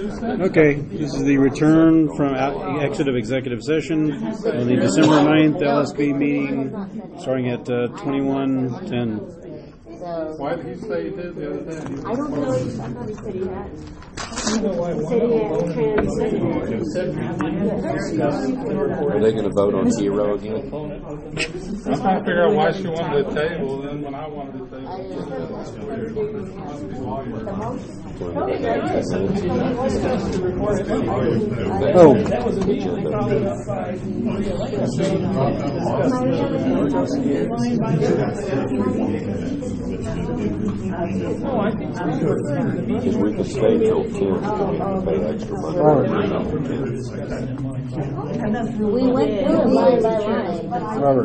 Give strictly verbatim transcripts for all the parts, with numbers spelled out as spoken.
Okay, this is the return from out, exit of executive session on the December ninth L S B meeting starting at uh, twenty-one ten. Why did he say he did the other day? I don't know. I thought he said he had. He said he had Are they going to vote on zero again? I'm trying to figure out why she wanted the table, and then when I wanted the table. Oh. Because we could stay till ten and pay extra money. We went through it line by line. Robert.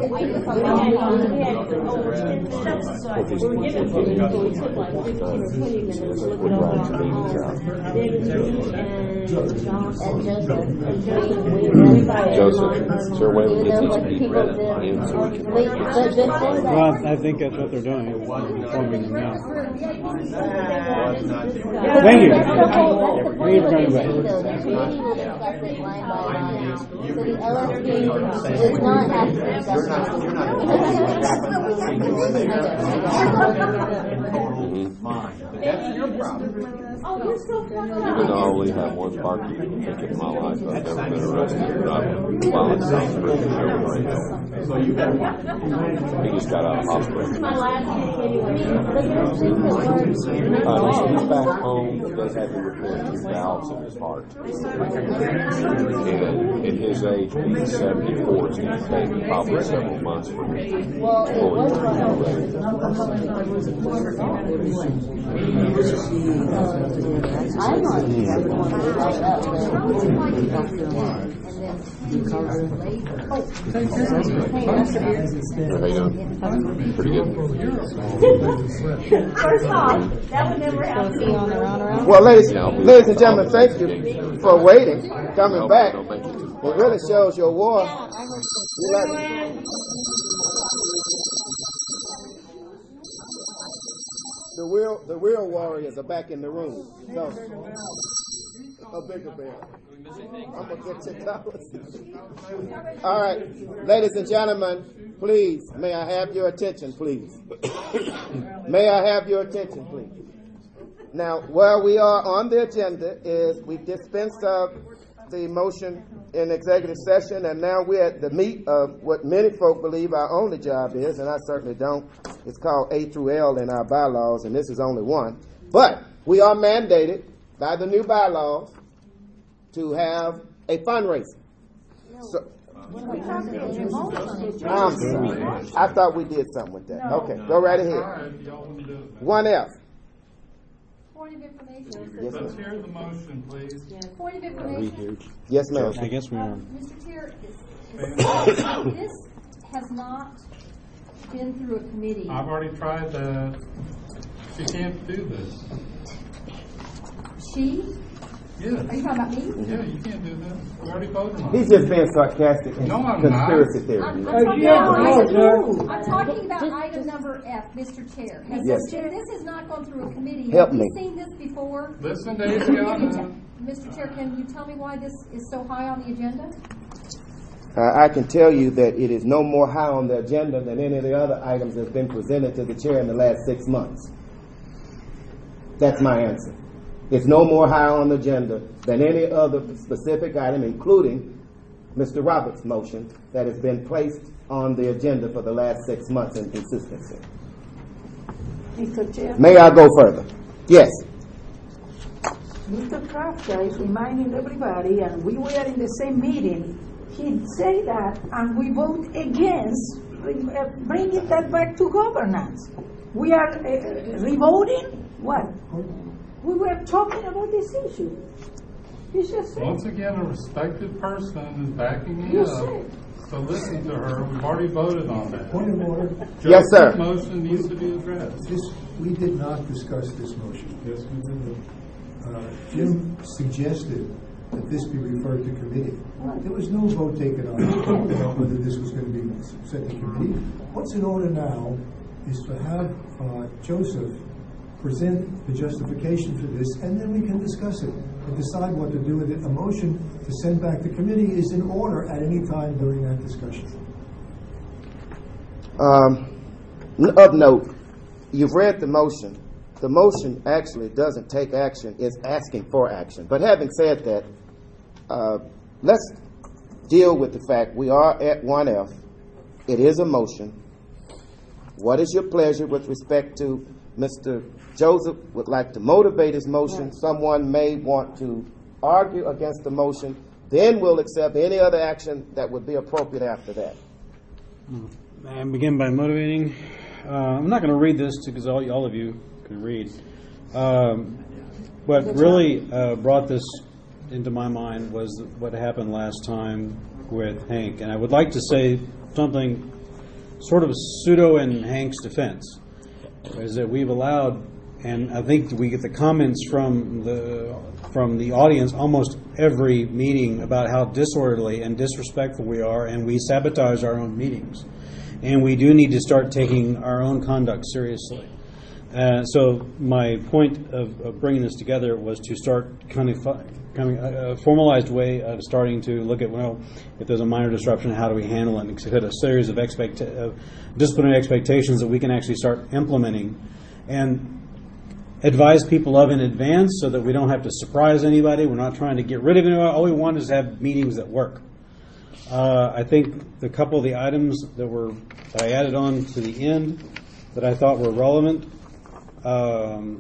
Joseph, is there a way we get these people in so we can... Well, I think that's what they're doing, informing them now. Thank you. Thank you for coming back. So the L S P is not actually Even though I only have one barkeep ticket in my life, I've never been arrested for driving while in South Africa. He just got out of hospital. Uh, he's back home. They had to repair two valves in his heart. And at his age, being seventy-four, it's going to take probably several months for him to fully I'm not Pretty good. First off, that would never happen. Well, ladies, ladies and gentlemen, thank you for waiting, coming back. It really shows your war. You like the real, the real warriors are back in the room. So, a bigger bear. I'm gonna get your towers. All right, ladies and gentlemen, please, may I have your attention, please? May I have your attention, please? Now, where we are on the agenda is we've dispensed of the motion in executive session, and now we're at the meat of what many folk believe our only job is, and I certainly don't. It's called A through L in our bylaws, and this is only one. But we are mandated by the new bylaws to have a fundraiser. So, I'm sorry. I thought we did something with that. Okay, go right ahead. One else. Point of information. Yes, Let's ma'am. hear the motion, please. Point of information. Yes, ma'am. I guess we are. Um, Mister Chair, this has not been through a committee. I've already tried that. She can't do this. She? Yes. Are you talking about me? Yeah, you can't do this. We already voted on He's it. just being sarcastic and No, I'm conspiracy not. theory. I'm, I'm, talking about item, I'm talking about item number F, Mister Chair. Has Yes. this, this has not gone through a committee. Help Have me. you seen this before? Listen to Can you Adriana. tell- Mister Chair, can you tell me why this is so high on the agenda? Uh, I can tell you that it is no more high on the agenda than any of the other items that have been presented to the chair in the last six months. That's my answer. It's no more high on the agenda than any other specific item, including Mister Roberts' motion that has been placed on the agenda for the last six months in consistency. Mister Chair, May I go further? Yes. Mister Krafka is reminding everybody, and we were in the same meeting, he'd say that, and we vote against uh, bringing that back to governance. We are uh, revoting what? We were talking about this issue. He's just saying. Once again, a respected person is backing me You up. said. So listen to her. We've already voted on that. Point of order. Yes, sir. Joseph's motion needs to be addressed. This, we did not discuss this motion. Yes, we did. Uh, Jim suggested that this be referred to committee. There was no vote taken on it about whether this was going to be sent to committee. What's in order now is to have uh, Joseph present the justification for this, and then we can discuss it. and decide what to do with it. A motion to send back to committee is in order at any time during that discussion. Um, of note, you've read the motion. The motion actually doesn't take action, it's asking for action. But having said that, uh, let's deal with the fact we are at one F. It is a motion. What is your pleasure with respect to Mister Joseph would like to motivate his motion? Someone may want to argue against the motion. Then we'll accept any other action that would be appropriate after that. I begin by motivating. Uh, I'm not going to read this because all, all of you can read. Um, what really uh, brought this into my mind was what happened last time with Hank. And I would like to say something sort of pseudo in Hank's defense, is that we've allowed, and I think we get the comments from the from the audience almost every meeting about how disorderly and disrespectful we are, and we sabotage our own meetings. And we do need to start taking our own conduct seriously. Uh, so my point of, of bringing this together was to start kind of coming a, a formalized way of starting to look at, well, if there's a minor disruption, how do we handle it? And set a series of, expect, of disciplinary expectations that we can actually start implementing and advise people of in advance so that we don't have to surprise anybody. We're not trying to get rid of anyone. All we want is to have meetings that work. Uh, I think the couple of the items that were that I added on to the end that I thought were relevant, um,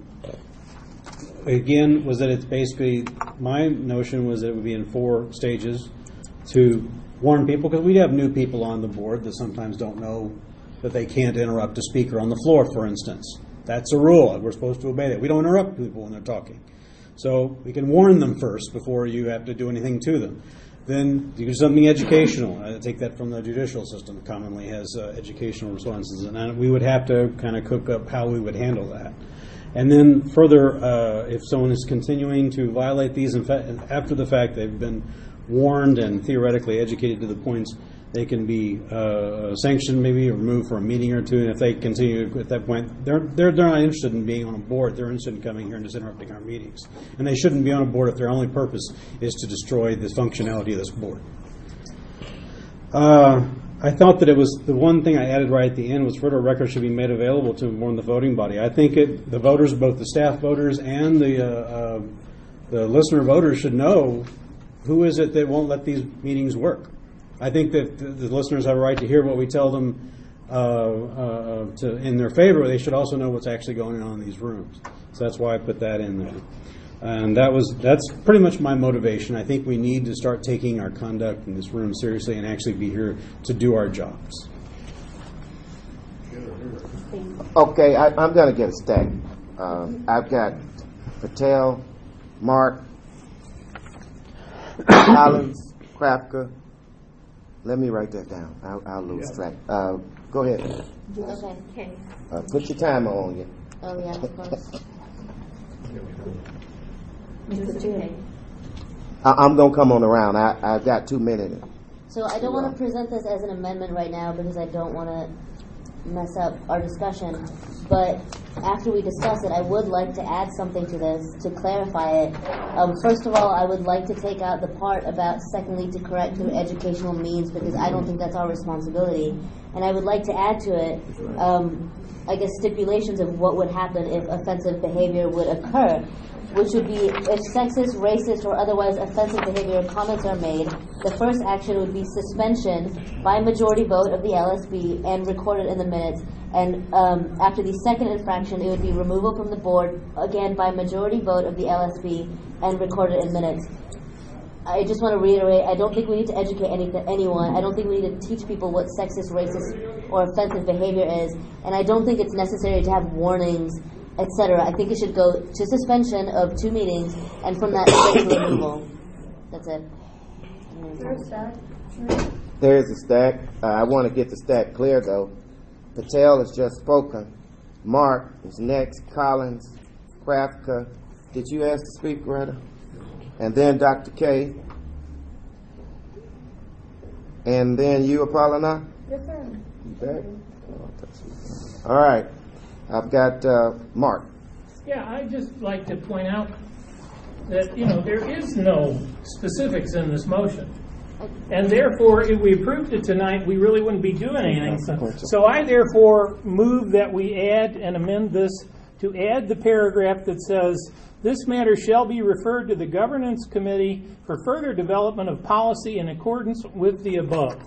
again, was that it's basically, my notion was that it would be in four stages to warn people, because we have new people on the board that sometimes don't know that they can't interrupt a speaker on the floor, for instance. That's a rule. We're supposed to obey that. We don't interrupt people when they're talking. So we can warn them first before you have to do anything to them. Then you do something educational. I take that from the judicial system, commonly has uh, educational responses. And we would have to kind of cook up how we would handle that. And then further, uh, if someone is continuing to violate these, in fact, after the fact they've been warned and theoretically educated to the points, they can be uh, sanctioned, maybe, or removed for a meeting or two. And if they continue at that point, they're, they're, they're not interested in being on a board. They're interested in coming here and just interrupting our meetings. And they shouldn't be on a board if their only purpose is to destroy the functionality of this board. Uh, I thought that it was the one thing I added right at the end was further records should be made available to more than the voting body. I think it, the voters, both the staff voters and the uh, uh, the listener voters, should know who is it that won't let these meetings work. I think that the, the listeners have a right to hear what we tell them uh, uh, to, in their favor. They should also know what's actually going on in these rooms. So that's why I put that in there. And that was that's pretty much my motivation. I think we need to start taking our conduct in this room seriously and actually be here to do our jobs. Okay, I, I'm going to get a stack. Uh, I've got Patel, Mark, Collins, Krapka. Let me write that down. I'll, I'll lose track. Uh, go ahead. Okay. Okay. Uh, put your timer on you. Oh, yeah, of course. Okay. I, I'm going to come on around. I, I've got two minutes. So I don't want to present this as an amendment right now because I don't want to mess up our discussion. But after we discuss it, I would like to add something to this to clarify it. Um, first of all, I would like to take out the part about secondly to correct through educational means, because I don't think that's our responsibility. And I would like to add to it, um, I guess, stipulations of what would happen if offensive behavior would occur, which would be if sexist, racist, or otherwise offensive behavior comments are made, the first action would be suspension by majority vote of the L S B and recorded in the minutes. And um, after the second infraction, it would be removal from the board, again by majority vote of the L S B and recorded in minutes. I just want to reiterate, I don't think we need to educate any, anyone. I don't think we need to teach people what sexist, racist, or offensive behavior is. And I don't think it's necessary to have warnings, et cetera. I think it should go to suspension of two meetings, and from that, straight to removal. That's it. There is a stack. Uh, I want to get the stack clear, though. Patel has just spoken. Mark is next. Collins, Krapka. Did you ask to speak, Greta? And then Doctor K. And then you, Apollina? Yes, sir. You back? All right. I've got uh, Mark. Yeah, I'd just like to point out that, you know, there is no specifics in this motion. And therefore, if we approved it tonight, we really wouldn't be doing anything. So, so I therefore move that we add and amend this to add the paragraph that says, this matter shall be referred to the governance committee for further development of policy in accordance with the above.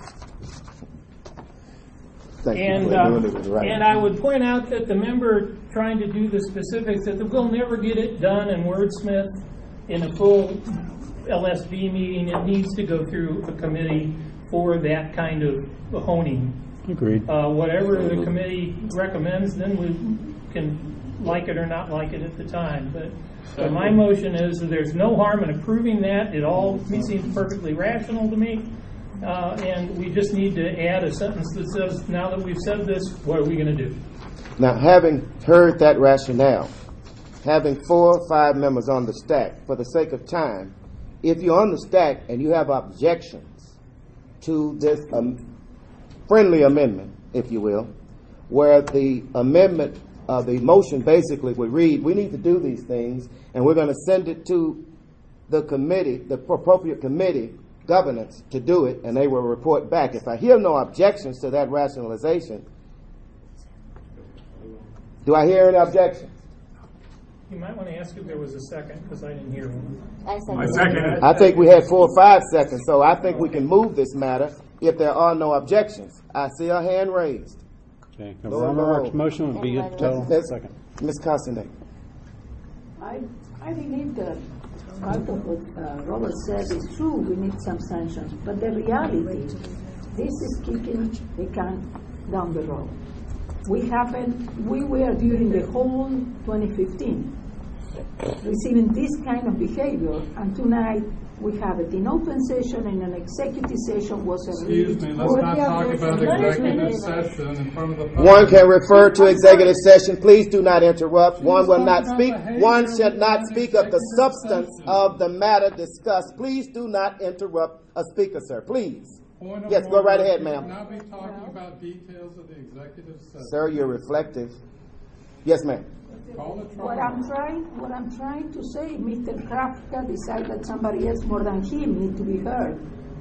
Thank you And, for uh, doing it right. and I would point out that the member trying to do the specifics, that we'll never get it done in wordsmith in a full L S B meeting. It needs to go through a committee for that kind of honing. Agreed. Uh, whatever the committee recommends, then we can like it or not like it at the time. But so my motion is that there's no harm in approving that. It all seems perfectly rational to me. Uh, and we just need to add a sentence that says, now that we've said this, what are we going to do? Now, having heard that rationale, having four or five members on the stack, for the sake of time, if you're on the stack and you have objections to this um, friendly amendment, if you will, where the amendment, uh, the motion basically would read, we need to do these things, and we're going to send it to the committee, the appropriate committee, governance, to do it, and they will report back. If I hear no objections to that rationalization, do I hear any objections? You might want to ask if there was a second, because I didn't hear one. I second. I second it. I think we had four or five seconds, so I think we can move this matter if there are no objections. I see a hand raised. Okay. The Lord, Romer Lord. motion would be until Let's- second. Miz Constantine. I, I believe that part of what uh, Robert said is true. We need some sanctions. But the reality, this is kicking the can down the road. We happened, we were during the whole twenty fifteen receiving this kind of behavior, and tonight we have it in open session, and an executive session was agreed. Excuse me, let's not talk about executive session in front of the public. One can refer to executive session. Please do not interrupt. One will not speak. One should not speak of the substance of the matter discussed. Please do not interrupt a speaker, sir. Please. Point of Yes, go right order. ahead, We ma'am. should not be talking about details of the executive session. Sir, you're reflective. Yes, ma'am. Call the What trial. I'm trying, what I'm trying to say, Mister Krafka decided that somebody else more than him need to be heard.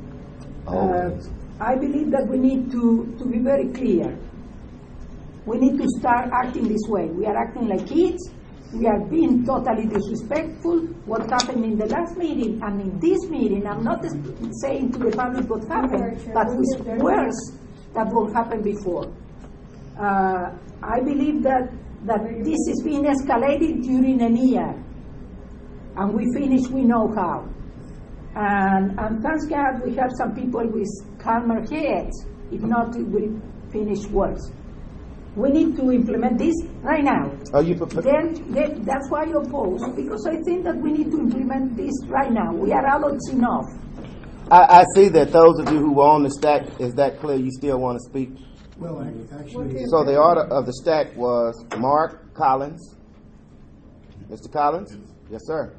Uh, I believe that we need to, to be very clear. We need to start acting this way. We are acting like kids. We are being totally disrespectful. What happened in the last meeting and in this meeting, I'm not saying to the public what happened, but it's worse than what happened before. Uh, I believe that, that this is being escalated during a year, and we finish, we know how. And, and thank God we have some people with calmer heads. If not, it will finish worse. We need to implement this right now. Are you prepared? Then, then that's why I oppose, because I think that we need to implement this right now. We are adults enough. I, I see that those of you who were on the stack, is that clear? You still want to speak? Well, I- actually, So the order of the stack was Mark Collins. Mister Collins? Yes, sir.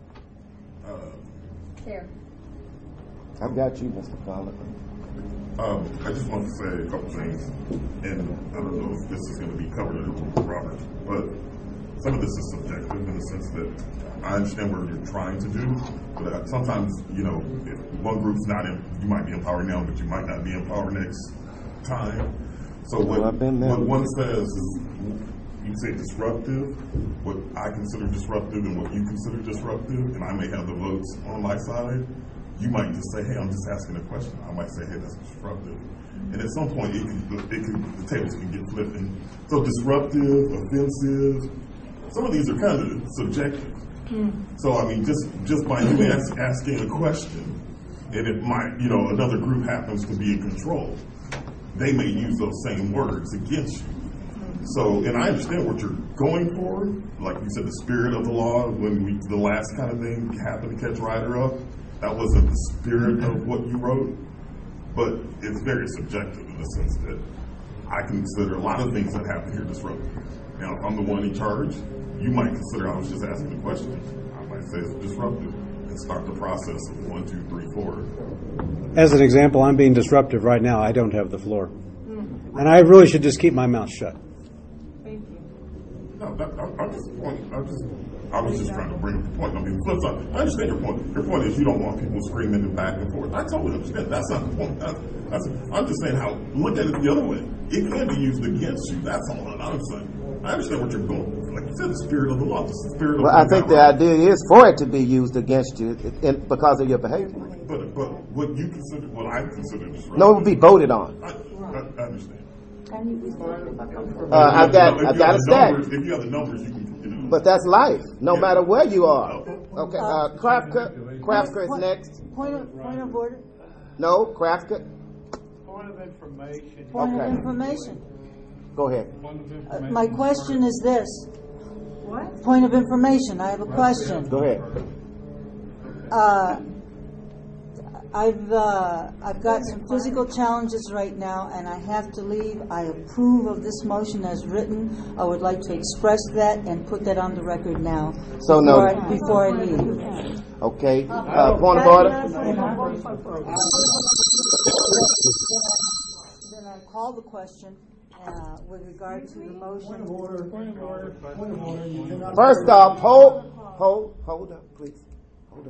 There. I've got you, Mister Collins. Um, I just want to say a couple things, and I don't know if this is going to be covered in Robert, but some of this is subjective in the sense that I understand what you're trying to do, but uh, sometimes, you know, if one group's not in, you might be in power now, but you might not be in power next time. So what, Well, I've been there. what one says is, you say disruptive, what I consider disruptive and what you consider disruptive, and I may have the votes on my side. You might just say, hey, I'm just asking a question. I might say, hey, that's disruptive. And at some point, it can, it can, the tables can get flipped. And so disruptive, offensive, some of these are kind of subjective. So, I mean, just, just by you ask, asking a question, and it might, you know, another group happens to be in control, they may use those same words against you. So, and I understand what you're going for. Like you said, the spirit of the law, when we, the last kind of thing happened to catch Ryder up, that wasn't the spirit of what you wrote, but it's very subjective in the sense that I consider a lot of things that happen here disruptive. Now, if I'm the one in charge, you might consider I was just asking a question. I might say it's disruptive and start the process of one, two, three, four. As an example, I'm being disruptive right now. I don't have the floor. And I really should just keep my mouth shut. No, that, I, I just want, I just, I was just trying to bring the point. I mean, flip side, I understand your point. Your point is you don't want people screaming and back and forth. I totally understand. That's not the point. That's, that's, I'm just saying how, look at it the other way. It can be used against you. That's all that I'm saying. I understand what you're going for. Like you said, the spirit of the law, the spirit of Well, I think the idea is for it to be used against you in, because of your behavior. But, but what you consider, what I consider disruptive. No, it would be voted on. I, I, I understand. Uh, I got, I got a stack. Numbers, if you have the numbers, you can, you know. But that's life, no Yeah. matter where you are. Okay, uh, Krafka, Krafka is next. Point of, point of order? No, Krafka, Point of information. Point Okay. of information. go ahead. Point of Uh, information. My question is this. What? Point of information, I have a question. Go ahead. Uh, I've, uh, I've got some physical challenges right now, and I have to leave. I approve of this motion as written. I would like to express that and put that on the record now. So before no- I- Before I leave. Okay, uh, point of order? Then I call the question, uh, with regard to the motion. Point of order, point of order, point of order. You cannot- First off, hold, hold, hold up, please. Hold up.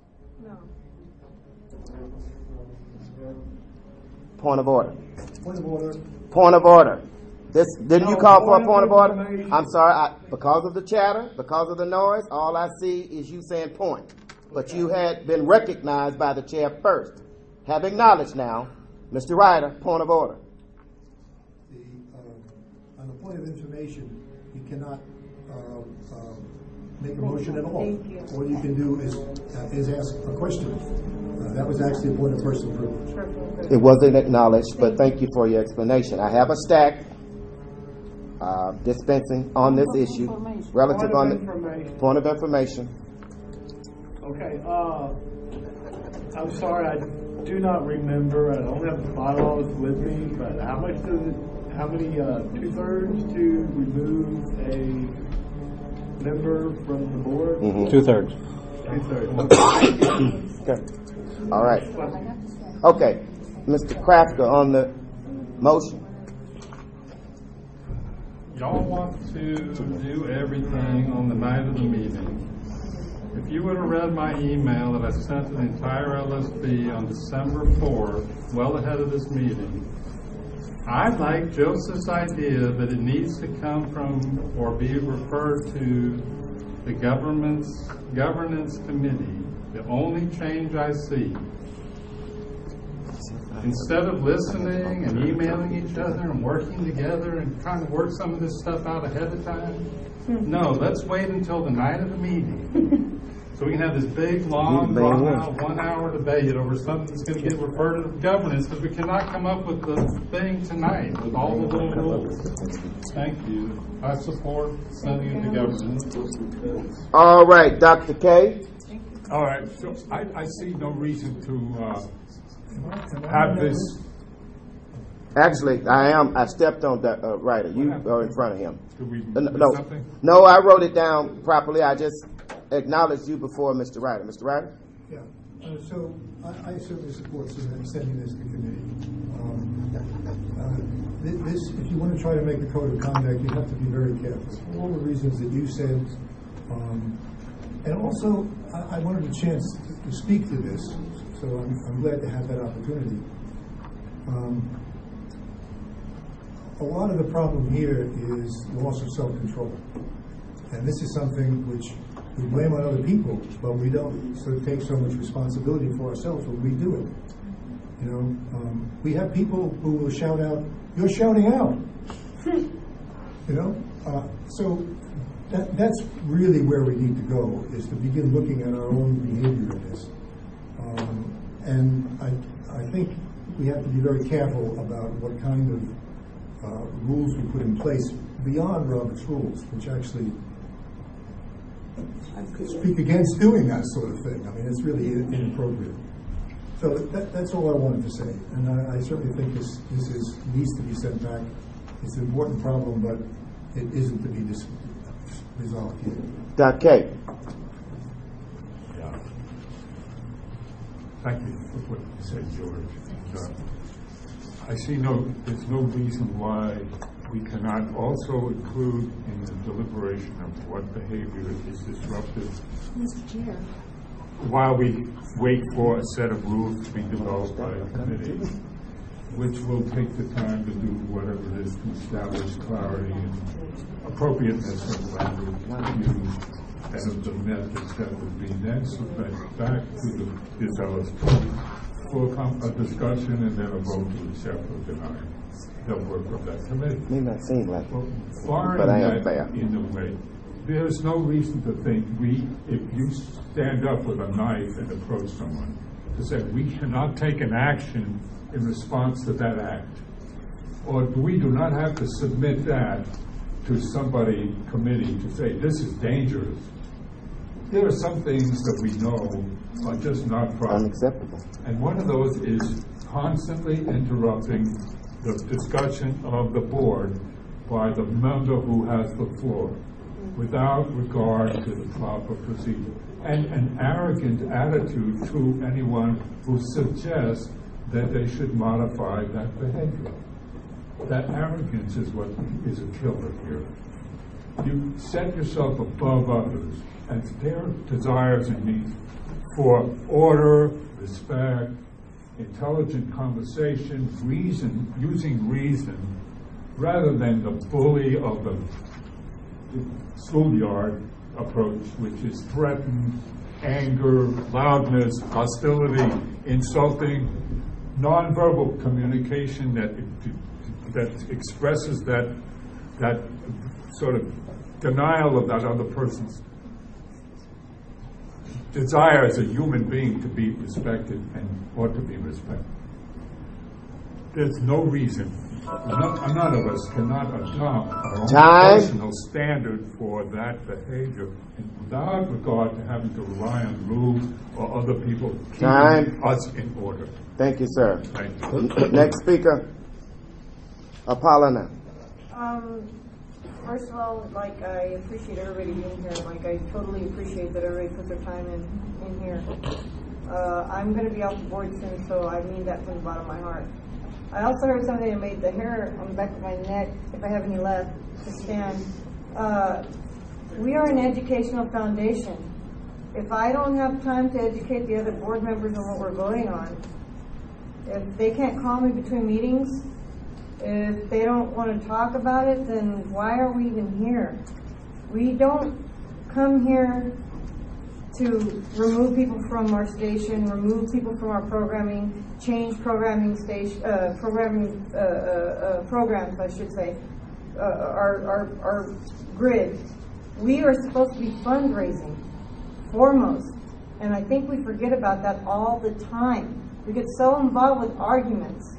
Point of order. Point of order. Point of order. This, didn't you No, call for a point point of of order? information. I'm sorry, I, because of the chatter, because of the noise, all I see is you saying point. But you had been recognized by the chair first. Have acknowledged now, Mister Ryder, point of order. The, uh, on the point of information, you cannot uh, uh, make a motion at all. All you can do is uh, is ask a question. Uh, that was actually a point of personal privilege. It wasn't acknowledged, but thank you for your explanation. I have a stack uh, dispensing on this issue, relative on the point of information. Okay, uh, I'm sorry, I do not remember, I don't have the bylaws with me, but how much does it, how many, uh, two-thirds to remove a member from the board? Mhm. Two-thirds. Two-thirds. Okay. All right. Okay. Mister Krafka on the motion. Y'all want to do everything on the night of the meeting. If you would have read my email that I sent to the entire L S B on December fourth, well ahead of this meeting, I like Joseph's idea that it needs to come from or be referred to the government's governance committee. The only change I see, instead of listening and emailing each other and working together and trying to work some of this stuff out ahead of time, no, let's wait until the night of the meeting. So we can have this big, long, drawn out, one hour debate over something that's going to get referred to governance, because we cannot come up with the thing tonight with all the little rules. Thank you. I support sending it to governance. All right, Doctor K. All right, so I, I see no reason to uh, have this. Actually, I am. I stepped on that uh, Ryder. You are in front of him. Did we Uh, miss no, something? no, I wrote it down properly. I just acknowledged you before Mister Ryder. Mister Ryder? Yeah, uh, so I, I certainly support sending sending this to committee. Um, uh, thi- this, if you want to try to make a code of conduct, you have to be very careful. For all the reasons that you said, um, and also I, I wanted a chance to, to speak to this, so I'm, I'm glad to have that opportunity. Um, a lot of the problem here is loss of self-control, and this is something which we blame on other people, but we don't sort of take so much responsibility for ourselves when we do it. You know, um, we have people who will shout out, "You're shouting out," you know. Uh, so that, that's really where we need to go, is to begin looking at our own behavior in this. Um, and I, I think we have to be very careful about what kind of uh, rules we put in place beyond Robert's rules, which actually speak against doing that sort of thing. I mean, it's really inappropriate. So that, that's all I wanted to say, and I, I certainly think this this is needs to be sent back. It's an important problem, but it isn't to be dis- resolved here. Doctor K. Yeah. Thank you for what you said, George. And, uh, I see no, there's no reason why we cannot also include in the deliberation of what behavior is disruptive Mister Chair. while we wait for a set of rules to be developed by a committee, which will take the time to do whatever it is to establish clarity and appropriateness of language used and of the methods that would be then submitted back to the developed for a, a discussion and then a vote to accept or deny the work of that committee. May not seem like it, Well, barring but I am that fair. in a way, there's no reason to think we, if you stand up with a knife and approach someone, to say we cannot take an action in response to that act, or we do not have to submit that to somebody, committee, to say this is dangerous. There are some things that we know are just not proper. Unacceptable. And one of those is constantly interrupting the discussion of the board by the member who has the floor, without regard to the proper procedure, and an arrogant attitude to anyone who suggests that they should modify that behavior. That arrogance is what is a killer here. You set yourself above others and their desires and needs for order, respect, intelligent conversation, reason, using reason, rather than the bully of the schoolyard approach, which is threatened, anger, loudness, hostility, insulting, nonverbal communication that that expresses that that sort of denial of that other person's desire as a human being to be respected and ought to be respected. There's no reason. None, none of us cannot adopt our own Time. personal standard for that behavior, and without regard to having to rely on rules or other people keeping Time. us in order. Thank you, sir. Thank you. Next speaker, Apollina. Um, first of all, like, I appreciate everybody being here. Like, I totally appreciate that everybody put their time in, in here. Uh, I'm going to be off the board soon, so I mean that from the bottom of my heart. I also heard something that made the hair on the back of my neck, if I have any left, to stand. Uh, we are an educational foundation. If I don't have time to educate the other board members on what we're voting on, if they can't call me between meetings, if they don't want to talk about it, then why are we even here? We don't come here to remove people from our station, remove people from our programming, change programming station, uh, programming uh, uh, uh, programs, I should say, uh, our, our our grid. We are supposed to be fundraising foremost, and I think we forget about that all the time. We get so involved with arguments,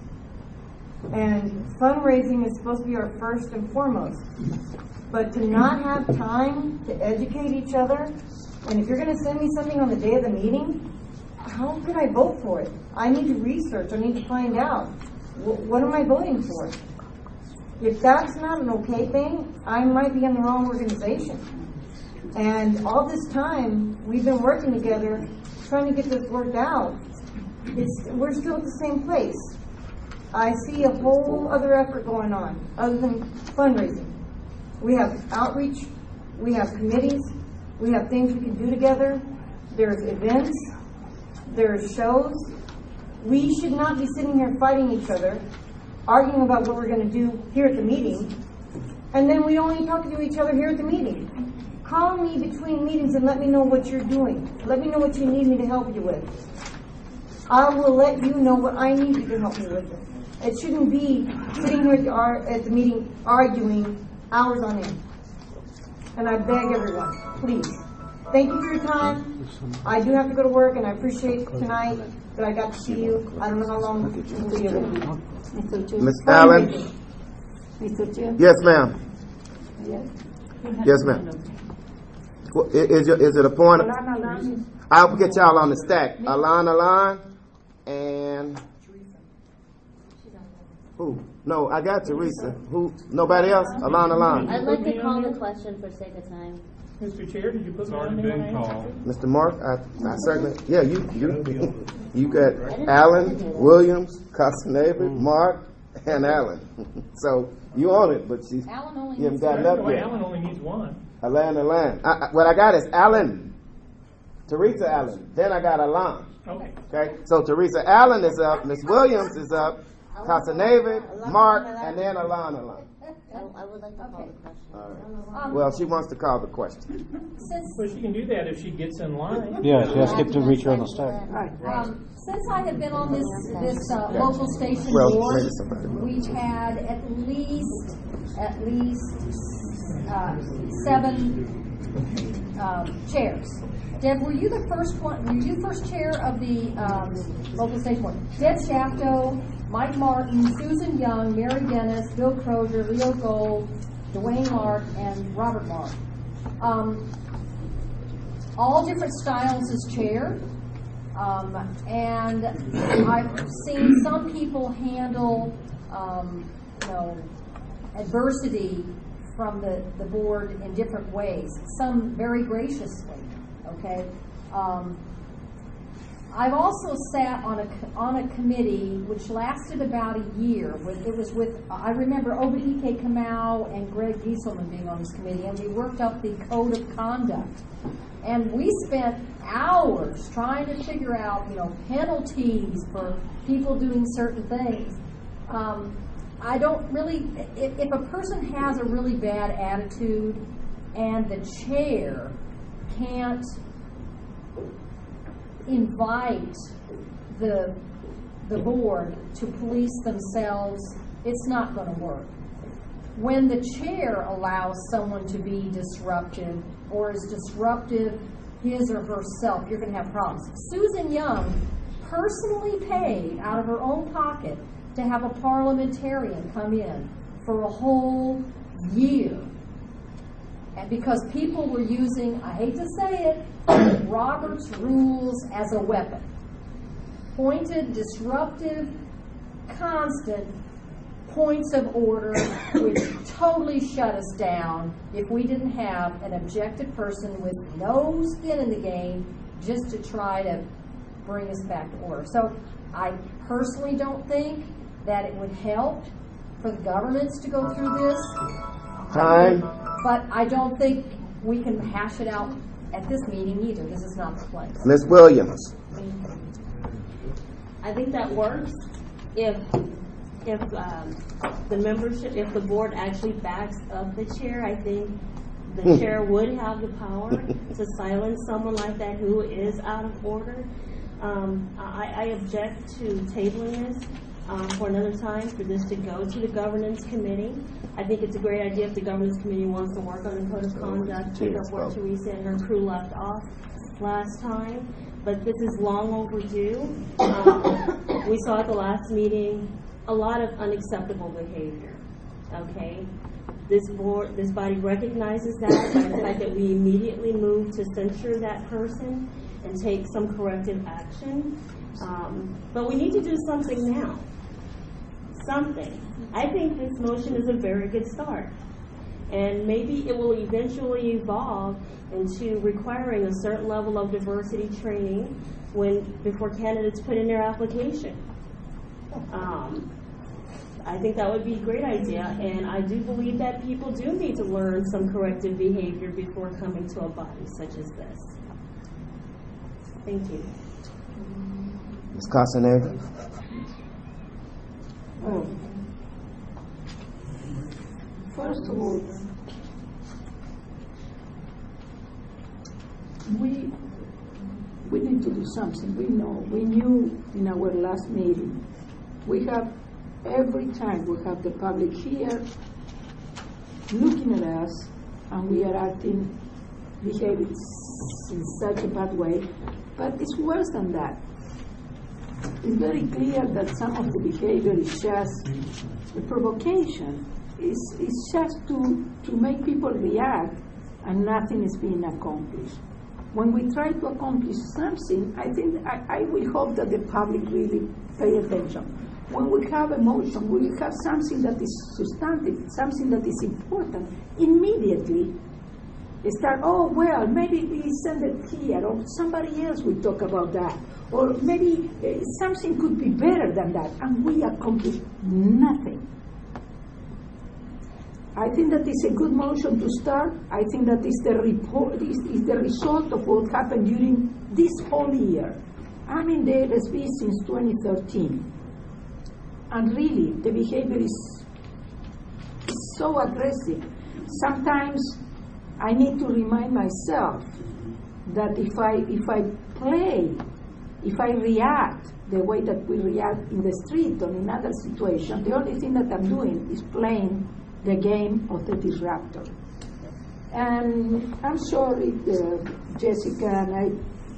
and fundraising is supposed to be our first and foremost. But to not have time to educate each other, and if you're going to send me something on the day of the meeting, how could I vote for it? I need to research. I need to find out. W- what am I voting for? If that's not an okay thing, I might be in the wrong organization. And all this time, we've been working together, trying to get this worked out. It's, we're still at the same place. I see a whole other effort going on, other than fundraising. We have outreach, we have committees, we have things we can do together, there's events, there's shows. We should not be sitting here fighting each other, arguing about what we're going to do here at the meeting, and then we only talk to each other here at the meeting. Call me between meetings and let me know what you're doing. Let me know what you need me to help you with. I will let you know what I need you to help me with. It shouldn't be sitting here at the, ar- at the meeting arguing hours on end. And I beg everyone, please, thank you for your time. I do have to go to work, and I appreciate tonight that I got to see you. I don't know how long we'll be able to. Miz Allen? Mister Chair? Yes, ma'am. Yes? Yes, ma'am. Well, i- Is, your, is it a point? Alana, Alana. I'll get y'all on the stack. Alana Line and who? No, I got Teresa. Who? Nobody else? Alana Line. I'd like to call the question for sake of time. Mister Chair, did you put It's me already on there? been called. Mister Mark, I, I certainly, yeah, you, you, you got Allen, Williams, Casanova, Mark, and Alan. So you own it, but she's, Alan only you haven't needs gotten one. up Well, yet. Alan only needs one. Alan, Alan. I, I, what I got is Alan. Teresa Allen. Then I got Alan. Okay. Okay. So Teresa Allen is up. Miss Williams is up. Casanevid, Mark, and then Alan, Alan. I, I would like to call the question. All right. Um, Well, she wants to call the question. Since well, she can do that if she gets in line. Yeah, she has to get to reach her on the stack. Um, since I have been on this this uh, local station Well, board, maybe somebody will. we've had at least at least uh, seven um, chairs. Deb, were you the first one? Were you first chair of the um, local station board? Deb Shafto, Mike Martin, Susan Young, Mary Dennis, Bill Crozier, Leo Gold, Dwayne Mark, and Robert Mark. Um, all different styles as chair. Um, and I've seen some people handle, um, you know, adversity from the, the board in different ways. Some very graciously. Okay. Um, I've also sat on a on a committee which lasted about a year. With it was with I remember Obadike Kamau and Greg Gieselman being on this committee, and we worked up the code of conduct. And we spent hours trying to figure out, you know, penalties for people doing certain things. Um, I don't really, if, if a person has a really bad attitude and the chair can't invite the the board to police themselves, it's not going to work. When the chair allows someone to be disruptive or is disruptive his or herself, you're going to have problems. Susan Young personally paid out of her own pocket to have a parliamentarian come in for a whole year. And because people were using, I hate to say it, Robert's rules as a weapon. Pointed, disruptive, constant points of order which totally shut us down if we didn't have an objective person with no skin in the game just to try to bring us back to order. So I personally don't think that it would help for the governments to go through this. Time. But I don't think we can hash it out at this meeting either. This is not the place. Miz Williams. I think that works if if um, the membership, if the board actually backs up the chair. I think the chair would have the power to silence someone like that who is out of order. Um, I, I object to tabling this um, for another time for this to go to the governance committee. I think it's a great idea if the governance committee wants to work on the code of conduct, pick up where Teresa and her crew left off last time. But this is long overdue. Um, we saw at the last meeting a lot of unacceptable behavior. Okay, this board, this body recognizes that by the fact that we immediately moved to censure that person and take some corrective action. Um, but we need to do something now. Something. I think this motion is a very good start. And maybe it will eventually evolve into requiring a certain level of diversity training when before candidates put in their application. Um, I think that would be a great idea, and I do believe that people do need to learn some corrective behavior before coming to a body such as this. Thank you. Miz Casanova. Oh. First of all, we we need to do something. We know, we knew in our last meeting. We have, every time we have the public here looking at us and we are acting, behaving in such a bad way, but it's worse than that. It's very clear that some of the behavior is just a provocation. It's, it's just to, to make people react and nothing is being accomplished. When we try to accomplish something, I think I, I will hope that the public really pay attention. When we have a motion, we have something that is substantive, something that is important, immediately start, oh, well, maybe we send it here, or somebody else will talk about that. Or maybe uh, something could be better than that, and we accomplish nothing. I think that is a good motion to start. I think that is the report, is, is the result of what happened during this whole year. I'm in the L S B since twenty thirteen, and really the behavior is so aggressive. Sometimes I need to remind myself that if I if I play, if I react the way that we react in the street or in other situations, the only thing that I'm doing is playing the game of the disruptor. And I'm sorry, uh, Jessica, and I,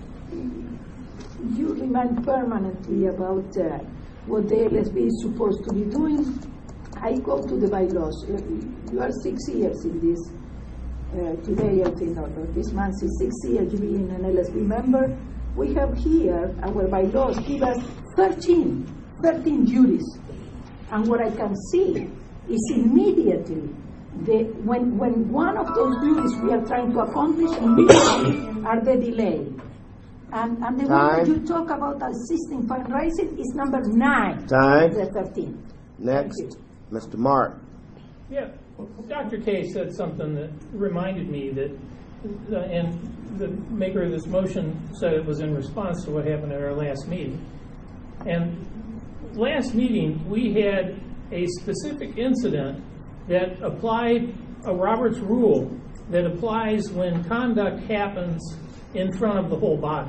you remind permanently about uh, what the L S B is supposed to be doing. I go to the bylaws. You are six years in this. Uh, today, I think, or this month is six years being an L S B member. We have here, our bylaws give us thirteen, thirteen duties. And what I can see is immediately, the, when, when one of those duties we are trying to accomplish, immediately are the delay. And, and the one that you talk about assisting fundraising is number nine. Time. The thirteen. Next, Mister Mark. Yeah, Doctor Kay said something that reminded me that, uh, and the maker of this motion said it was in response to what happened at our last meeting. And last meeting, we had a specific incident that applied a Roberts rule that applies when conduct happens in front of the whole body.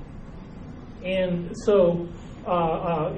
And so, uh, uh,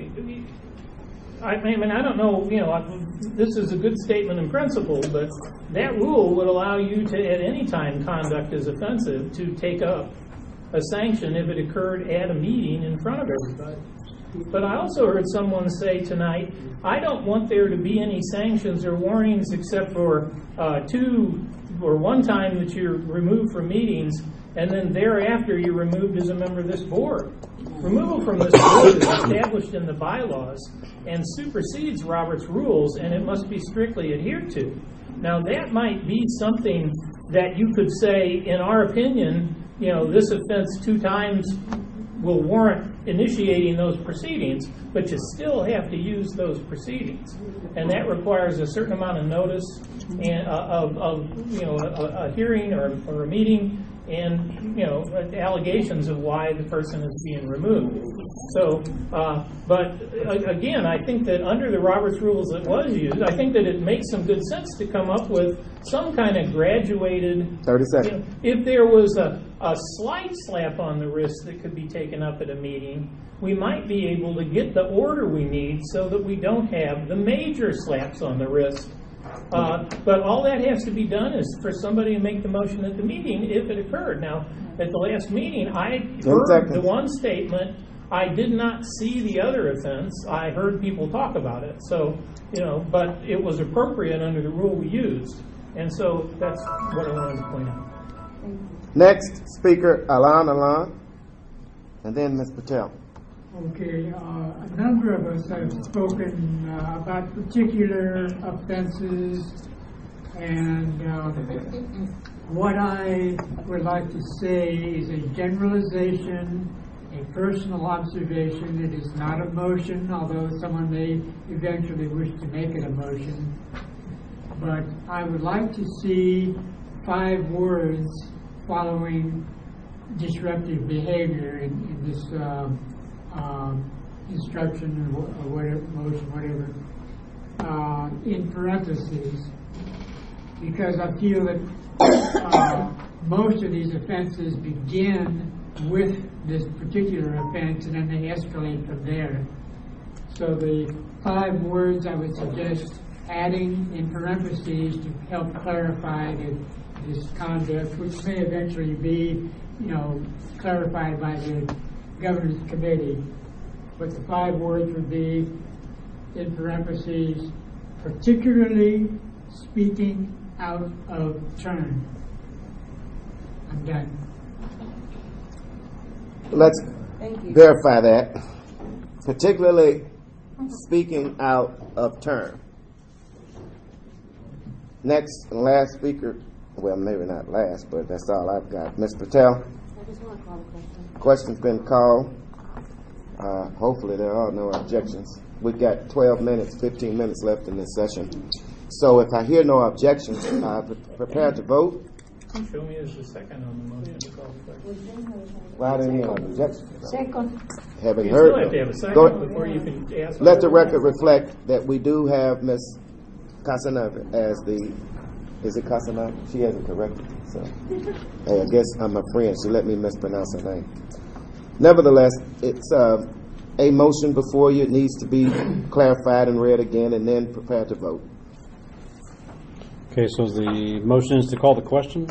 I, I mean, I don't know, you know, this is a good statement in principle, but that rule would allow you to, at any time conduct is offensive, to take up a sanction if it occurred at a meeting in front of everybody. But I also heard someone say tonight, I don't want there to be any sanctions or warnings except for uh, two or one time that you're removed from meetings, and then thereafter you're removed as a member of this board. Removal from this board is established in the bylaws and supersedes Robert's rules, and it must be strictly adhered to. Now, that might be something that you could say, in our opinion, you know, this offense two times will warrant initiating those proceedings, but you still have to use those proceedings, and that requires a certain amount of notice and uh, of, of you know a, a hearing or, or a meeting, and you know allegations of why the person is being removed. So, uh, but uh, again, I think that under the Roberts rules that was used, I think that it makes some good sense to come up with some kind of graduated. Thirty seconds. You know, if there was a, a slight slap on the wrist that could be taken up at a meeting, we might be able to get the order we need so that we don't have the major slaps on the wrist. Uh, but all that has to be done is for somebody to make the motion at the meeting if it occurred. Now, at the last meeting, I heard the one statement. I did not see the other offense. I heard people talk about it. So, you know, but it was appropriate under the rule we used. And so that's what I wanted to point out. Next speaker, Alan Alan, and then Miz Patel. Okay, uh, a number of us have spoken uh, about particular offenses, and uh, what I would like to say is a generalization, a personal observation. It is not a motion, although someone may eventually wish to make it a motion. But I would like to see five words following disruptive behavior in, in this uh, uh, instruction or, or whatever, motion, whatever, uh, in parentheses, because I feel that uh, most of these offenses begin with this particular offense and then they escalate from there. So the five words I would suggest adding in parentheses to help clarify the, this conduct, which may eventually be, you know, clarified by the governance committee. But the five words would be, in parentheses, particularly speaking out of turn. I'm done. Let's verify that. Particularly speaking out of turn. Next and last speaker, well, maybe not last, but that's all I've got. Miz Patel? I just want to call the question. Question's been called. Uh, hopefully there are no objections. We've got twelve minutes, fifteen minutes left in this session. So if I hear no objections, I'm pre- prepared to vote. Show me as the second on the motion to call the question. Well, I didn't hear no objections. Second. Having You heard. still have to have a second Go- before you can ask. Let the record reflect that we do have Miz Casanova as the, is it Casanova? She hasn't corrected me, so. Hey, I guess I'm a friend. She let me mispronounce her name. Nevertheless, it's uh, a motion before you. It needs to be clarified and read again and then prepared to vote. Okay, so the motion is to call the question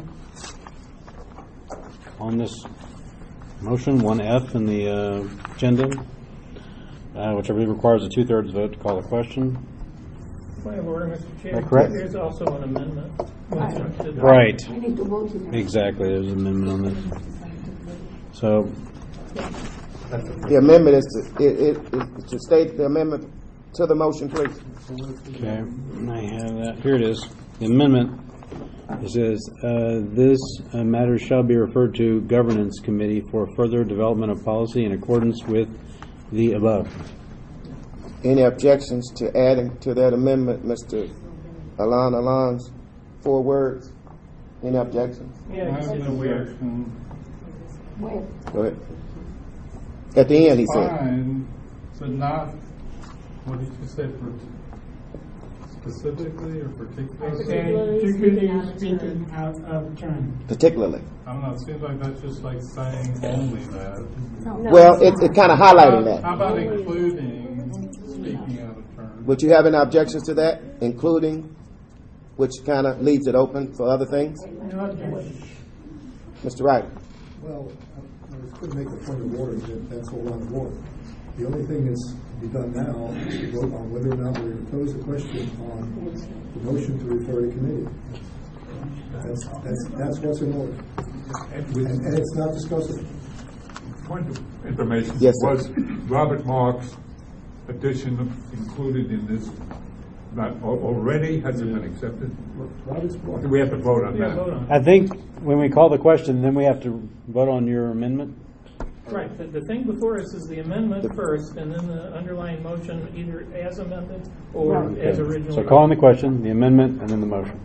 on this motion, one F in the uh, agenda, uh, which I believe requires a two-thirds vote to call the question. Point of order, Mister Chair. Is that correct? There's also an amendment. Motion to the- Right. We need to vote on that. Exactly, there's an amendment on this. So, The amendment is to, it, it, it, to state the amendment to the motion, please. okay, I have that. Here it is. The amendment, it says, uh, this uh, matter shall be referred to Governance Committee for further development of policy in accordance with the above. Any objections to adding to that amendment, Mister Alon Alon's four words? Any objections? Yeah, I have no objection. Well, Go ahead. At the end, he said. Fine, but not, what did you say, for specifically or particularly? Particularly speaking out of turn. Particularly. I don't know, it seems like that's just like saying only that. Well, it, it kind of highlighting that. How about including speaking out of turn? Would you have any objections to that, including, which kind of leaves it open for other things? Mister Wright? Well, I was going to make a point of order that that's all out of order. The only thing that's to be done now is to vote on whether or not we're going to pose a question on the motion to refer to committee. That's, that's, that's what's in order. And, and it's not discussable. Point of information. Yes, sir. Was Robert Mark's addition included in this? Not al- already? Has it been accepted? Robert's Or do we have to vote on Yeah, that? vote on it. I think when we call the question, then we have to vote on your amendment. Right, the, the thing before us is the amendment first, and then the underlying motion either as amended or Okay. as originally. So calling the question, the amendment, and then the motion.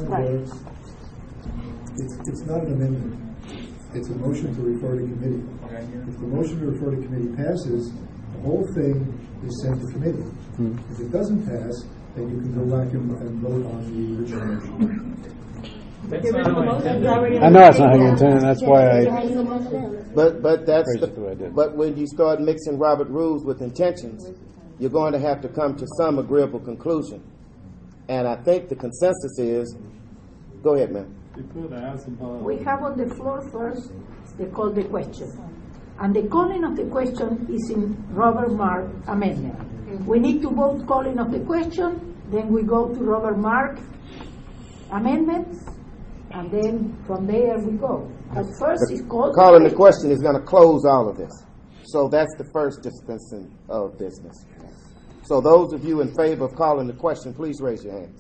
It's, it's not an amendment. It's a motion to refer to committee. If the motion to refer to committee passes, the whole thing is sent to committee. Hmm. If it doesn't pass, then you can go back and, and vote on the original motion. That's The not original how I motion is intended it. already I know that's not how you intended it, that's why I, But, but that's Phrase it the way I the, did. but when you start mixing Robert rules with intentions, you're going to have to come to some agreeable conclusion. And I think the consensus is, go ahead, ma'am. You could ask about. we have on the floor first the call the question. And the calling of the question is in Robert Mark amendment. We need to vote calling of the question, then we go to Robert Mark amendments, and then from there we go. But first is called. Calling the question is going to close all of this. So that's the first dispensing of business. So those of you in favor of calling the question, please raise your hands.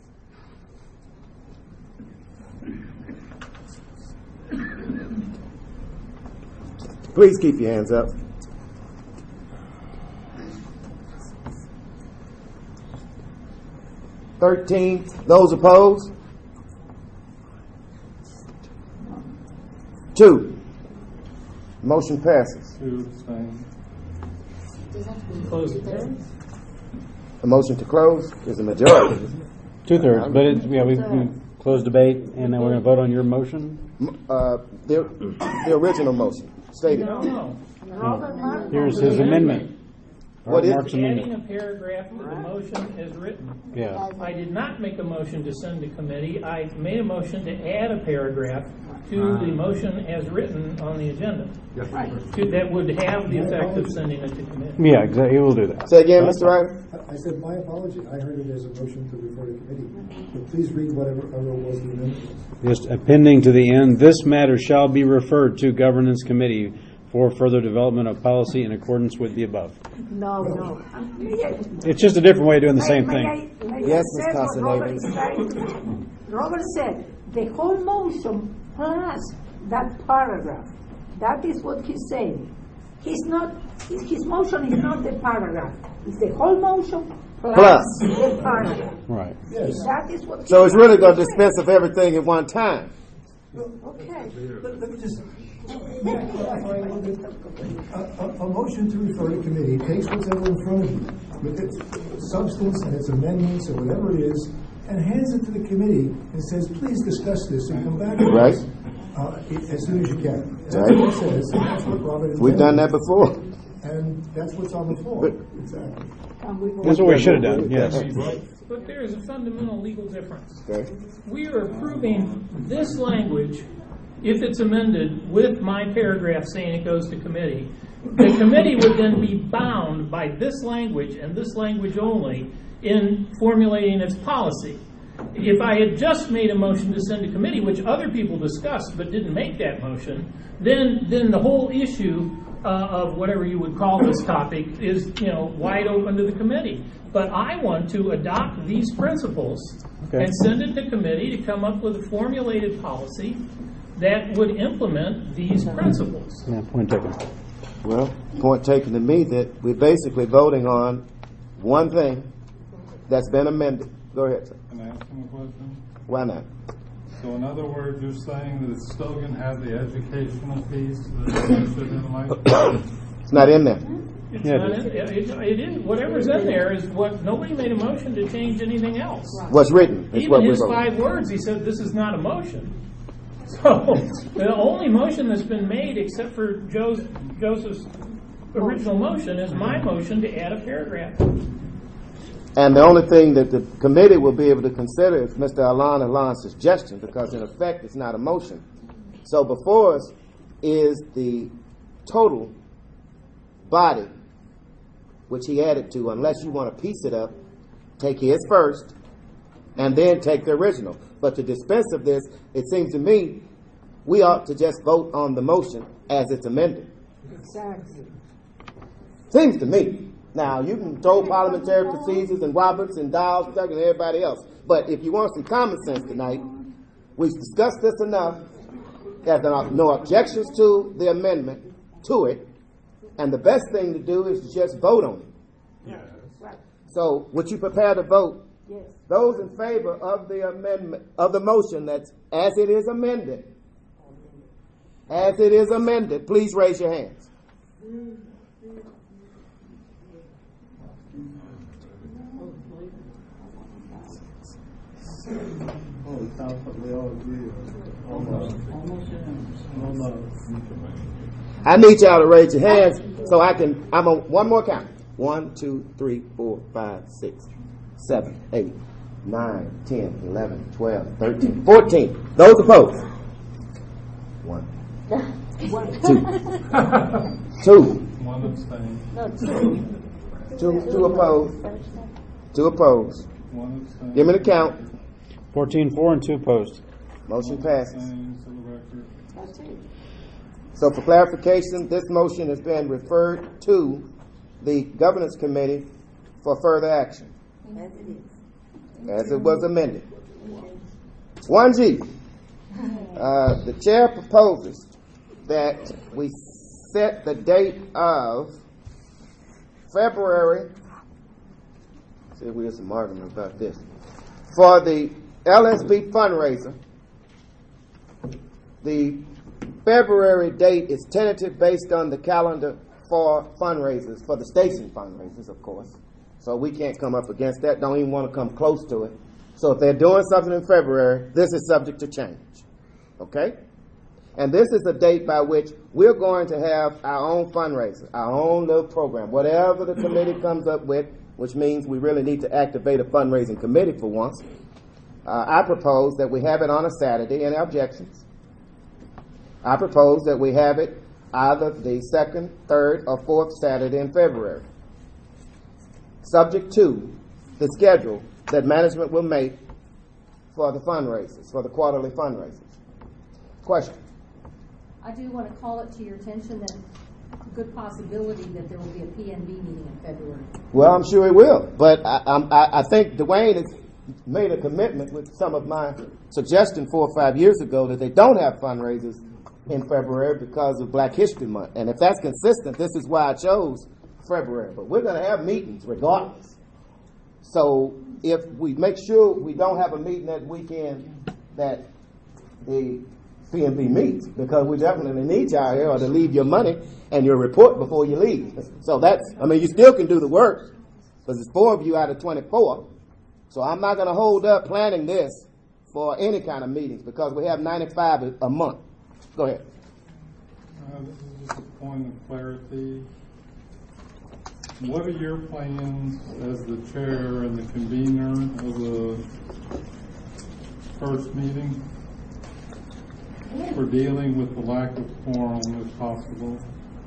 Please keep your hands up. Thirteen. Those opposed? Two. Motion passes. Two abstain. Close it. A motion to close is a majority. two thirds, but it, yeah, we, we close debate, and then we're going to vote on your motion. Uh, the, the original motion stated. No, no. Robert Mark. Here's his amendment. What is- Mark's Adding amendment. a paragraph to the motion as written. Yeah. I did not make a motion to send to committee. I made a motion to add a paragraph to the motion as written on the agenda. Yes, To- That would have the effect of sending it to committee. Yeah, exactly. We'll do that. Say again, Mister Ryder. I, I said, my apology, I heard it as a motion to refer to committee. But please read whatever, whatever was the amendment. Just appending to the end, this matter shall be referred to Governance Committee for further development of policy in accordance with the above. No, no. It's just a different way of doing the same May thing. I- may I Yes, say Miz what Robert Casanova. is trying to- Robert said, the whole motion plus that paragraph. That is what he's saying. He's not, his, his motion is not the paragraph. It's the whole motion plus, Plus. the paragraph. Right. Yes. That is what. So it's really going to dispense of everything at one time. Okay. Let, let me just. A, a, a motion to refer to committee takes what's ever in front of you, with its substance and its amendments or whatever it is, and hands it to the committee and says, please discuss this and come back to Right. us uh, as soon as you can. That's Right. what it says, and that's what Robert intended. We've done that before. And that's what's on the floor. But- Exactly. That's what we should have done, yes. But there is a fundamental legal difference. Okay. We are approving this language, if it's amended, with my paragraph saying it goes to committee. The committee would then be bound by this language and this language only in formulating its policy. If I had just made a motion to send to committee, which other people discussed but didn't make that motion, then then the whole issue uh, of whatever you would call this topic is, you know, wide open to the committee. But I want to adopt these principles Okay. and send it to committee to come up with a formulated policy that would implement these principles. Yeah, point taken. Well, point taken to me that we're basically voting on one thing that's been amended. Go ahead, sir. Can I ask him a question? Why not? So in other words, you're saying that it's still going to have the educational piece that's listed in the light? It's not in there. It's Yeah, not it in, it, it is, whatever's in there is what, nobody made a motion to change anything else. What's written is Even what we're his voting. five words, he said, this is not a motion. So, the only motion that's been made, except for Joe's, Joseph's original motion, is my motion to add a paragraph. And the only thing that the committee will be able to consider is Mister Alon Alon's suggestion, because in effect it's not a motion. So before us is the total body, which he added to, unless you want to piece it up, take his first, and then take the original. But to dispense of this, it seems to me, we ought to just vote on the motion as it's amended. Exactly. Seems to me. Now, you can throw parliamentary procedures and Roberts and Dawes and everybody else. But if you want some common sense tonight, we've discussed this enough. There's no objections to the amendment, to it. And the best thing to do is to just vote on it. Yes. Right. So, would you prepare to vote? Yes. Those in favor of the amendment, of the motion that's as it is amended, as it is amended, please raise your hands. I need y'all to raise your hands so I can, I'm on one more count. One, two, three, four, five, six, seven, eight, nine, ten, eleven, twelve, thirteen, fourteen. Those opposed? One. Two. Two. One abstain. No, two. Two, two opposed. Two opposed. One abstain. Give me the count. Fourteen for and two opposed. Motion passes. Abstain for the record. So for clarification, this motion has been referred to the governance committee for further action, As it is. as it was amended. one G, uh, the chair proposes that we set the date of February, see if we have some argument about this, for the L S B fundraiser. The February date is tentative based on the calendar for fundraisers, for the station fundraisers, of course. So we can't come up against that, don't even want to come close to it. So if they're doing something in February, this is subject to change. Okay? And this is the date by which we're going to have our own fundraiser, our own little program, whatever the committee comes up with, which means we really need to activate a fundraising committee for once. Uh, I propose that we have it on a Saturday. Any objections? I propose that we have it either the second, third, or fourth Saturday in February, subject to the schedule that management will make for the fundraisers, for the quarterly fundraisers. Question? I do want to call it to your attention that a good possibility that there will be a P N B meeting in February. Well, I'm sure it will, but I, I'm- I, I think Dwayne is made a commitment with some of my suggestion four or five years ago that they don't have fundraisers in February because of Black History Month. And if that's consistent, this is why I chose February. But we're going to have meetings regardless. So if we make sure we don't have a meeting that weekend that the P and B meets, because we definitely need y'all here, or to leave your money and your report before you leave. So that's, I mean, you still can do the work, because there's four of you out of twenty-four. So I'm not going to hold up planning this for any kind of meetings, because we have ninety-five a, a month. Go ahead. Uh, this is just a point of clarity. What are your plans as the chair and the convener of the first meeting for dealing with the lack of quorum if possible?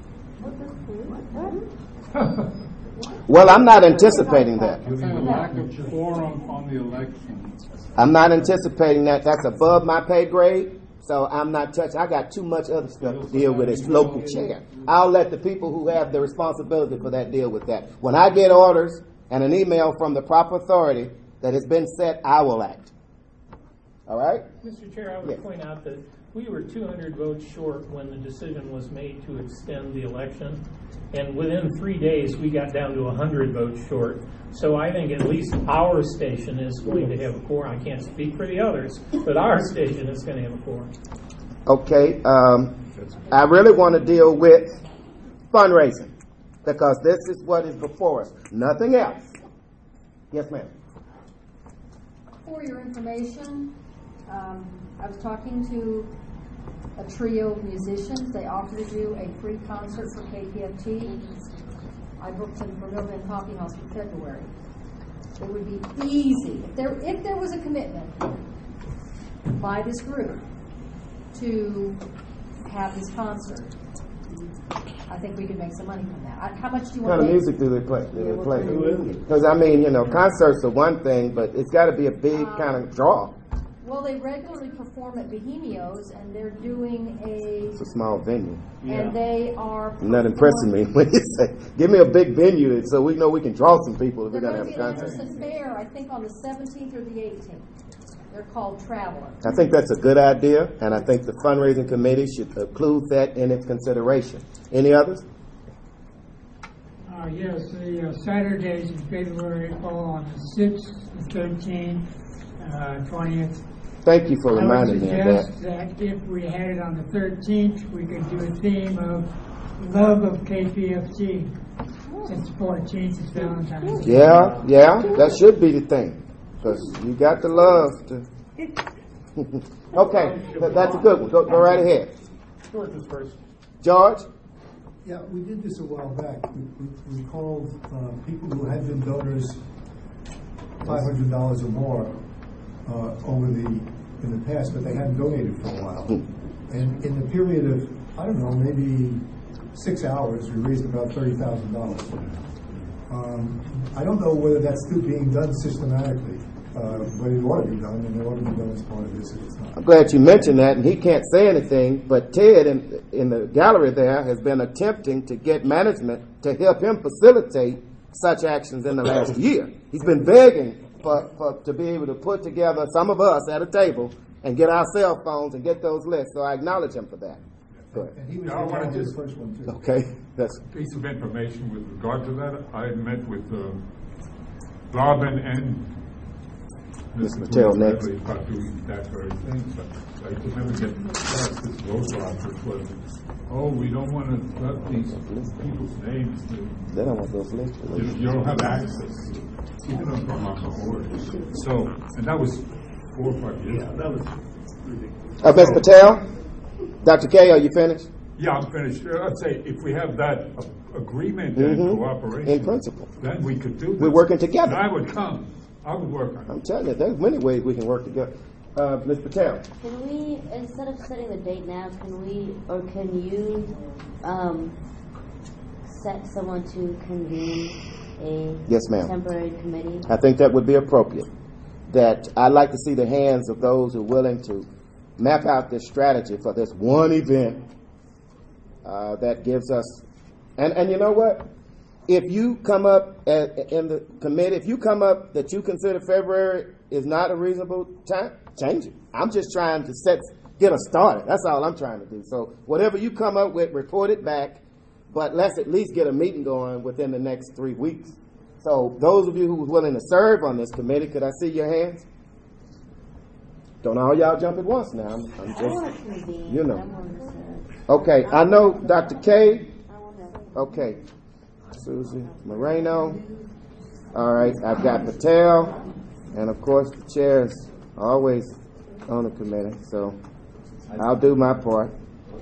Well, I'm not anticipating that. I'm saying a lack of quorum on the election. I'm not anticipating that. That's above my pay grade, so I'm not touching. I got too much other stuff to deal with as local chair. I'll let the people who have the responsibility for that deal with that. When I get orders and an email from the proper authority that has been set, I will act. All right? Mister Chair, I would Yes. point out that we were two hundred votes short when the decision was made to extend the election. And within three days, we got down to one hundred votes short. So I think at least our station is going to have a quorum. I can't speak for the others, but our station is going to have a quorum. Okay. Um, I really want to deal with fundraising, because this is what is before us. Nothing else. Yes, ma'am. For your information, um, I was talking to a trio of musicians. They offered to do a free concert for K P F T. I booked them for Millbank Coffee House for February. It would be easy if there if there was a commitment by this group to have this concert. I think we could make some money from that. I, how much do you What want kind to of music do they play? Do they play? Because I mean, you know, concerts are one thing, but it's got to be a big kind of draw. Well, they regularly perform at Bohemios, and they're doing a It's a small venue. and they are You're not impressing me when you say, "Give me a big venue so we know we can draw some people if we're They're gonna going have to a be at concert." the Fair, I think, on the seventeenth or the eighteenth. They're called Traveler. I think that's a good idea, and I think the fundraising committee should include that in its consideration. Any others? Uh, yes, the uh, Saturdays in February fall on the sixth, the thirteenth, uh, twentieth. Thank you for reminding me of I would suggest that. that if we had it on the thirteenth, we could do a theme of love of K P F T. Since fourteenth is Valentine's Day. Yeah, yeah, that should be the thing, because you got to love to. Okay, that- that's a good one. Go, go right ahead. George was first. George? Yeah, we did this a while back. We, we, we called uh, people who had been donors five hundred dollars or more uh, over the in the past, but they hadn't donated for a while. And in the period of, I don't know, maybe six hours, we raised about thirty thousand dollars. Um, I don't know whether that's still being done systematically, uh, but it ought to be done, and it ought to be done as part of this if it's not. I'm glad you mentioned that, and he can't say anything, but Ted in, in the gallery there has been attempting to get management to help him facilitate such actions in the last year. He's been begging for, for to be able to put together some of us at a table and get our cell phones and get those lists, so I acknowledge him for that. Go ahead. And he was I wanted involved in to- the first one, too. Okay, that's Piece of information with regard to that. I met with uh, Robin and Mister Mattel next. Bradley about doing that very thing, but I could never get past this roadblock, which was, oh, we don't want to let these people's names. They don't want those links. You, you don't have access. Even though from off the board. So, and that was four or five years ago. That was ridiculous. Uh, Miz Patel? Doctor K, are you finished? Yeah, I'm finished. Uh, I'd say if we have that uh, agreement Mhm. and cooperation, In principle. then we could do this. We're working together. And I would come. I would work on it. I'm telling you, there's many ways we can work together. Uh, Miz Patel? Can we, instead of setting the date now, can we, or can you, um, set someone to convene a Yes, ma'am. temporary committee? I think that would be appropriate. That I'd like to see the hands of those who are willing to map out this strategy for this one event uh, that gives us, and, and you know what? If you come up at, in the committee, if you come up that you consider February is not a reasonable time, change it. I'm just trying to set, get us started. That's all I'm trying to do. So whatever you come up with, report it back, but let's at least get a meeting going within the next three weeks. So those of you who are willing to serve on this committee, could I see your hands? Don't all y'all jump at once now. I'm, I'm just, you know. Okay, I know Doctor K. Okay, Susie Moreno. All right, I've got Patel, and of course the chair is always on the committee, so I'll do my part.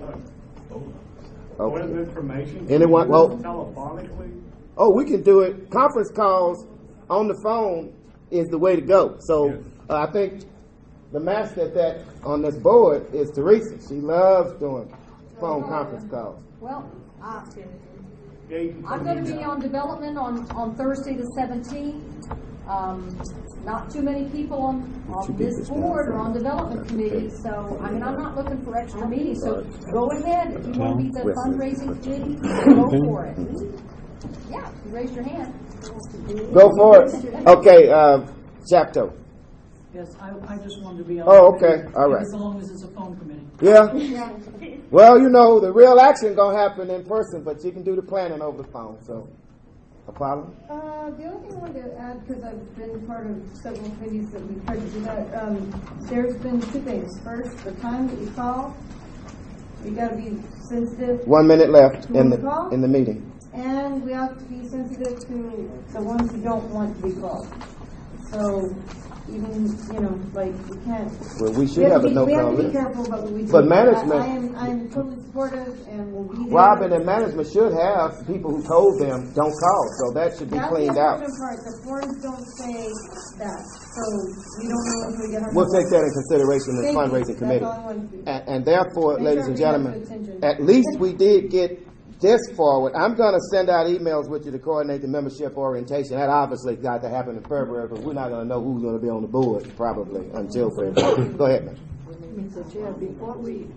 Point of Okay. information. Anyone? Well, Telephonically? oh, we can do it. Conference calls on the phone is the way to go. So uh, I think the master at that on this board is Teresa. She loves doing phone conference calls. Well, I, Yeah, you can I'm put going me to be down. on development on, on Thursday the seventeenth. Um, not too many people on, on this board or on development committee, so, I mean, I'm not looking for extra meetings, so go ahead. If you want to be the fundraising committee, go for it. Yeah, you raise your hand. Go for it. Okay, uh, Chapto. Yes, I, I just wanted to be on. Oh, the okay. committee, All right. As long as it's a phone committee. Yeah. Well, you know, the real action gonna happen in person, but you can do the planning over the phone. So, Apollo. Uh, the only thing I wanted to add, because I've been part of several committees that we've tried to do that, um, there's been two things. First, the time that you call, you gotta be sensitive. One minute left to in the the call, in the meeting. and we have to be sensitive to the ones who don't want to be called. So, even, you know, like, we can't. Well, we should we have a to be, no We have call to be list. careful about what we do. But management- I, I am, I'm totally supportive and will be there. Robin and management should have people who told them don't call, so that should be That's cleaned the out. important part. The forms don't say that, so we don't know if we get. We'll take that in consideration in the Thank you. fundraising That's committee. all I wanted to do. And, and therefore, Make ladies sure and we have gentlemen, good attention. at least we did get this forward. I'm going to send out emails with you to coordinate the membership orientation. That obviously got to happen in February, but we're not going to know who's going to be on the board probably until February. Go ahead, man. Mister Chair, before we,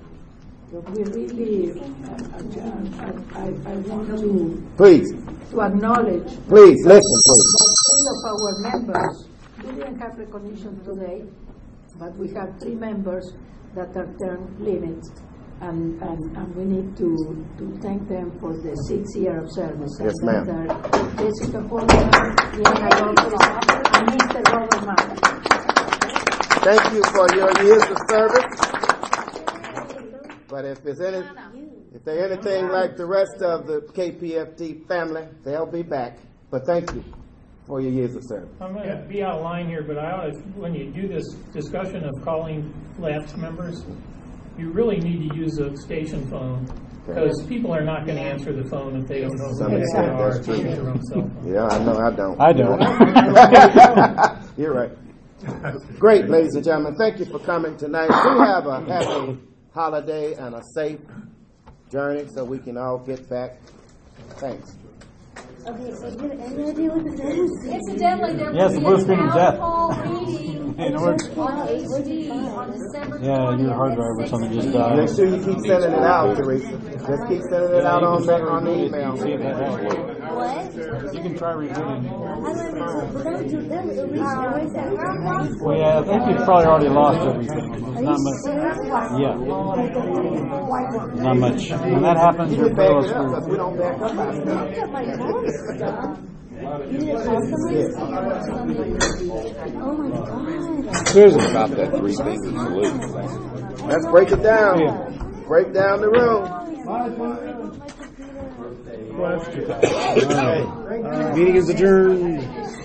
we really, uh, uh, I, I want to, Please, to acknowledge please, listen, please. three of our members, we didn't have recognition today, but we have three members that are term limits, and, and, and we need to, to thank them for the six year of service. Yes, And ma'am. that are Jessica Holman, Liana Lopez, and Mister Robert Martin. Thank you for your years of service. But if there's any, if they're anything like the rest of the K P F T family, they'll be back. But thank you for your years of service. I'm going to be out of line here, but I ought to, when you do this discussion of calling lapsed members, you really need to use a station phone, because people are not going to answer the phone if they don't know who Some they extent, are. that's true. Use their own cell phone. Yeah, I know I don't. I don't. You're right. Great, ladies and gentlemen. Thank you for coming tonight. We have a happy holiday and a safe journey so we can all get back. Thanks. Okay, so do you have any idea what this is? Incidentally, there Yes, the will blue be screen a of town death. hall meeting Hey, no, it's- on H D on December twentieth. Yeah, your hard drive or something just died. Make sure you keep sending it out, Teresa. Just keep sending it out on the, on the email. See if that helps. What? You can try rebooting. I like it, but don't do that. It'll reach everything. Well, yeah, I think you've probably already lost everything. There's not much. Yeah. Not much. When that happens, You your can back bill is it up because screwed. we don't back up our stuff. Look at my phone stuff. You didn't customize? Oh my god. Here's about that three things in salute. Let's break it down. Break down the room. All right. Meeting is adjourned.